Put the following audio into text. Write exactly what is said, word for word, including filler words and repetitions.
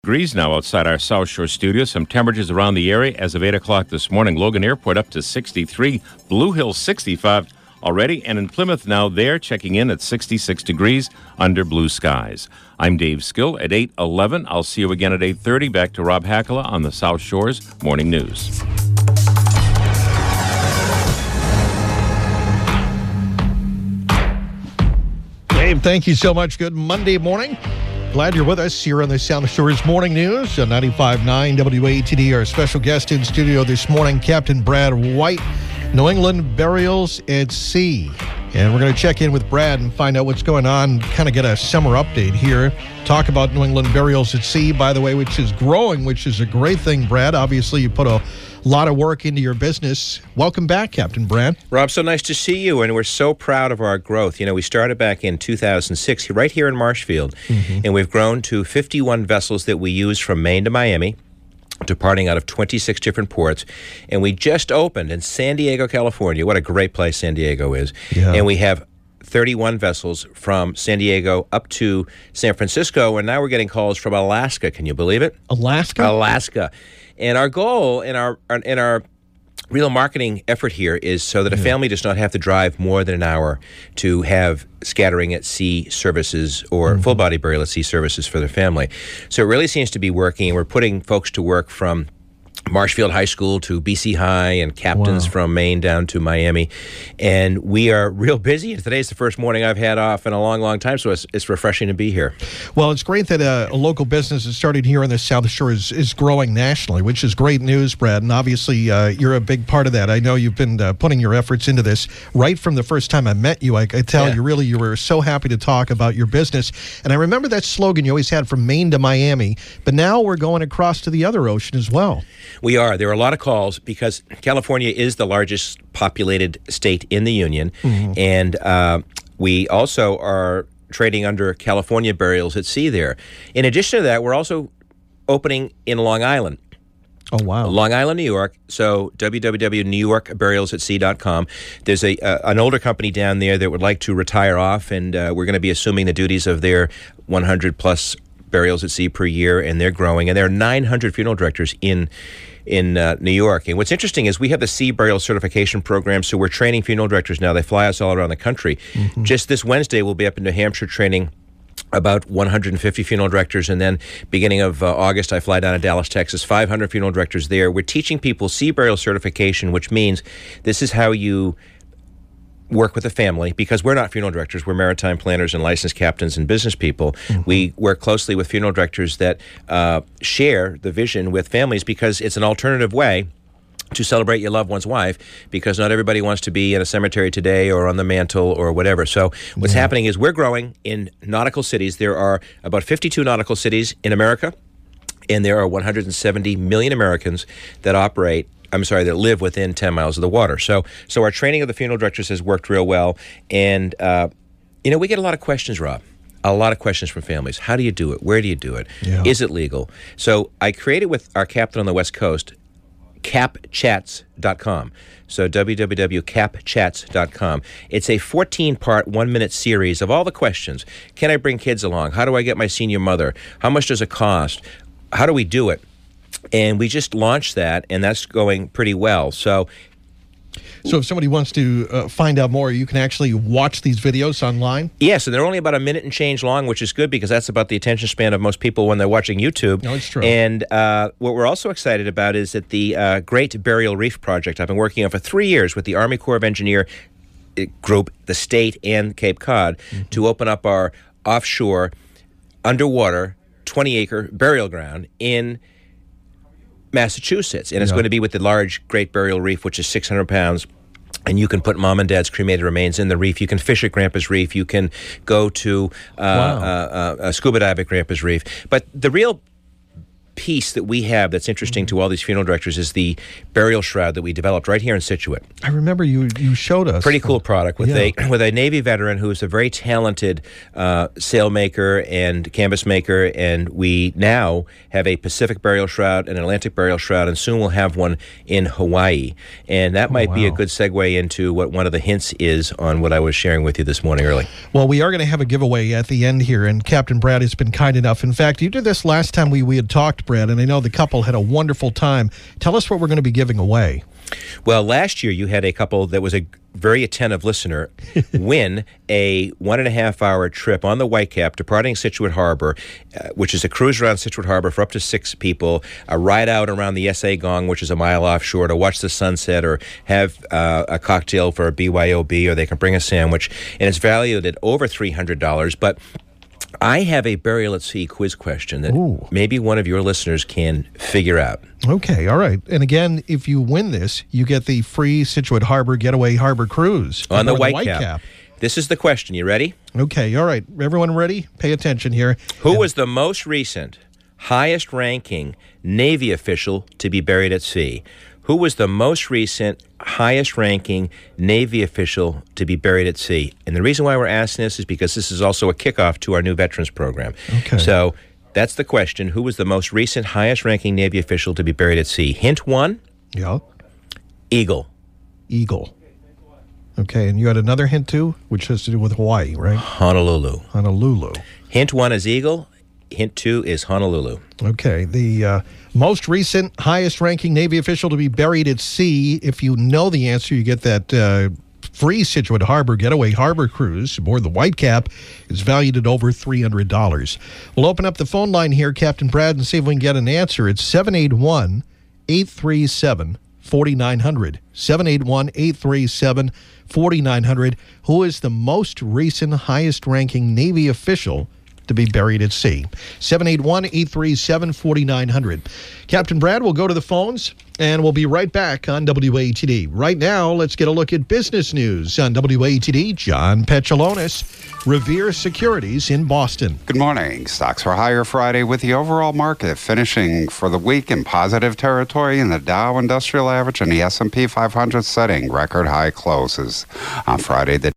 Degrees now outside our South Shore studio. Some temperatures around the area as of eight o'clock this morning. Logan Airport up to sixty-three. Blue Hill sixty-five already. And in Plymouth now there checking in at sixty-six degrees under blue skies. I'm Dave Skill at eight eleven. I'll see you again at eight thirty. Back to Rob Hakala on the South Shore's Morning News. Dave, thank you so much. Good Monday morning. Glad you're with us here on the South Shore's Morning News on ninety-five point nine W A T D. Our special guest in studio this morning, Captain Brad White, New England Burials at Sea. And we're going to check in with Brad and find out what's going on, kind of get a summer update here. Talk about New England Burials at Sea, by the way, which is growing, which is a great thing, Brad. Obviously, you put a lot of work into your business. Welcome back, Captain Brad. Rob, so nice to see you, and we're so proud of our growth. You know, we started back in two thousand six, right here in Marshfield, mm-hmm. and we've grown to fifty-one vessels that we use from Maine to Miami, departing out of twenty-six different ports. And we just opened in San Diego, California. What a great place San Diego is. Yeah. And we have thirty-one vessels from San Diego up to San Francisco, and now we're getting calls from Alaska. Can you believe it? Alaska? Alaska. And our goal in our in our real marketing effort here is so that a family does not have to drive more than an hour to have scattering at sea services or mm-hmm. full-body burial at sea services for their family. So it really seems to be working, and we're putting folks to work from Marshfield High School to B C High and captains wow. from Maine down to Miami. And we are real busy. Today's the first morning I've had off in a long, long time, so it's, it's refreshing to be here. Well, it's great that a, a local business that started here on the South Shore is, is growing nationally, which is great news, Brad. And obviously, uh, you're a big part of that. I know you've been uh, putting your efforts into this right from the first time I met you. I, I tell yeah. you, really, you were so happy to talk about your business. And I remember that slogan you always had from Maine to Miami, but now we're going across to the other ocean as well. We are. There are a lot of calls because California is the largest populated state in the Union, mm-hmm. and uh, we also are trading under California Burials at Sea there. In addition to that, we're also opening in Long Island. Oh, wow. Long Island, New York. So w w w dot new york burials at sea dot com. There's a uh, an older company down there that would like to retire off, and uh, we're going to be assuming the duties of their one hundred plus burials at sea per year, and they're growing. And there are nine hundred funeral directors in in uh, New York. And what's interesting is we have the Sea Burial Certification Program, so we're training funeral directors now. They fly us all around the country. Mm-hmm. Just this Wednesday, we'll be up in New Hampshire training about one hundred fifty funeral directors, and then beginning of uh, August, I fly down to Dallas, Texas, five hundred funeral directors there. We're teaching people Sea Burial Certification, which means this is how you work with a family, because we're not funeral directors. We're maritime planners and licensed captains and business people. Mm-hmm. We work closely with funeral directors that uh, share the vision with families, because it's an alternative way to celebrate your loved one's wife, because not everybody wants to be in a cemetery today or on the mantle or whatever. So what's yeah. happening is we're growing in nautical cities. There are about fifty-two nautical cities in America, and there are one hundred seventy million Americans that operate I'm sorry, that live within ten miles of the water. So so our training of the funeral directors has worked real well. And, uh, you know, we get a lot of questions, Rob. A lot of questions from families. How do you do it? Where do you do it? Yeah. Is it legal? So I created with our captain on the West Coast, cap chats dot com. So w w w dot cap chats dot com. It's a fourteen-part, one-minute series of all the questions. Can I bring kids along? How do I get my senior mother? How much does it cost? How do we do it? And we just launched that, and that's going pretty well. So so if somebody wants to uh, find out more, you can actually watch these videos online? Yes, and they're only about a minute and change long, which is good, because that's about the attention span of most people when they're watching YouTube. No, it's true. And uh, what we're also excited about is that the uh, Great Burial Reef Project I've been working on for three years with the Army Corps of Engineer group, the state, and Cape Cod, mm-hmm. to open up our offshore, underwater, twenty-acre burial ground in Massachusetts, and it's yeah. going to be with the large Great Burial Reef, which is six hundred pounds, and you can put mom and dad's cremated remains in the reef. You can fish at Grandpa's Reef. You can go to uh, wow. uh, uh, uh, scuba dive at Grandpa's Reef. But the real piece that we have that's interesting to all these funeral directors is the burial shroud that we developed right here in Scituate. I remember you you showed us. Pretty cool product with Yeah. a with a Navy veteran who's a very talented uh, sail maker and canvas maker, and we now have a Pacific burial shroud, an Atlantic burial shroud, and soon we'll have one in Hawaii. And that might be a wow. good segue into what one of the hints is on what I was sharing with you this morning early. Well, we are going to have a giveaway at the end here, and Captain Brad has been kind enough. In fact, you did this last time we, we had talked, Brad, and I know the couple had a wonderful time. Tell us what we're going to be giving away. Well, last year you had a couple that was a very attentive listener win a one and a half hour trip on the Whitecap departing Scituate Harbor, uh, which is a cruise around Scituate Harbor for up to six people, a ride out around the S A Gong, which is a mile offshore, to watch the sunset or have uh, a cocktail for a B Y O B, or they can bring a sandwich, and it's valued at over three hundred dollars. But I have a burial at sea quiz question that Ooh. maybe one of your listeners can figure out. Okay, all right. And again, if you win this, you get the free Scituate Harbor Getaway Harbor Cruise. On the Aboard Whitecap. This is the question. You ready? Okay, all right. Everyone ready? Pay attention here. Who And- was the most recent, highest ranking Navy official to be buried at sea? Who was the most recent, highest ranking Navy official to be buried at sea? And the reason why we're asking this is because this is also a kickoff to our new veterans program. Okay. So that's the question. Who was the most recent, highest ranking Navy official to be buried at sea? Hint one, Yeah, Eagle. Eagle. Okay, and you had another hint too, which has to do with Hawaii, right? Honolulu. Honolulu. Hint one is Eagle. Hint two is Honolulu. Okay, the uh, most recent, highest-ranking Navy official to be buried at sea. If you know the answer, you get that uh, free Scituate Harbor Getaway Harbor Cruise aboard the Whitecap. It's valued at over three hundred dollars. We'll open up the phone line here, Captain Brad, and see if we can get an answer. It's seven eight one, eight three seven, four nine zero zero. seven eight one, eight three seven, four nine zero zero. Who is the most recent, highest-ranking Navy official to be buried at sea? seven eight one, eight three seven, four nine zero zero. Captain Brad will go to the phones, and we'll be right back on W A T D. Right now, let's get a look at business news on W A T D. John Petrolonis, Revere Securities in Boston. Good morning. Stocks were higher Friday with the overall market finishing for the week in positive territory in the Dow Industrial Average and the S and P five hundred setting record high closes. On Friday, the